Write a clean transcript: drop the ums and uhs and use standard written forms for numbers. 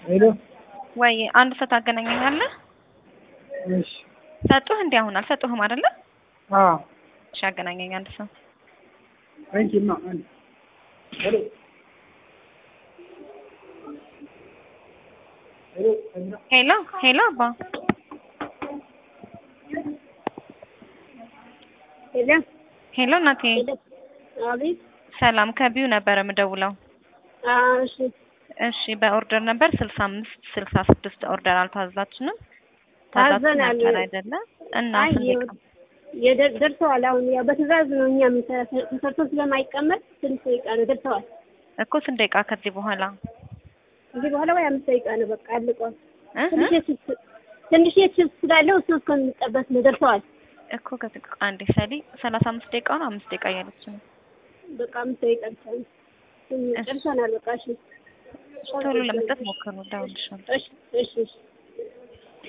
ሄሎ ወይ አንድ ሰው ታገናኘኛለህ? እሺ ሰጡህ እንዴ? አሁን አልሰጡህም አይደለ? አዎ እሺ አገናኘኝ አንድ ሰው። አንቺማ አንድ ሄሎ ሄሎ ሄሎ አባ ሄሎ ሄሎ እናቴ አቤት። ሰላም ከቢዩ ነበር የምደውለው። እሺ እሺ በኦርደር ነበር 65 66 ኦርደር አልታዘዛችንም። ታዘናል አይደለ? እና አይ ደርሰዋል። አሁን ያው በትዕዛዝ ነው እኛም ተሰርቶ ስለማይቀመጥ ስንት ደቂቃ ነው ደርሰዋል እኮ ስንት ደቂቃ ከዚህ በኋላ? ከዚህ በኋላ ወይ 5 ደቂቃ ነው በቃ አልቋል። ትንሽ ችፕስ ስላለው እሱ እስከሚጠበስ ነው ደርሰዋል እኮ ከጥቅ አንዴ ሰሊ 35 ደቂቃ ነው 5 ደቂቃ እያለች ነው። በቃ 5 ደቂቃ ብቻ ነው ደርሰናል። በቃ እሺ ቶሎ ለመስጠት ሞክሩ። ደውልልሻለሁ። እሺ እሺ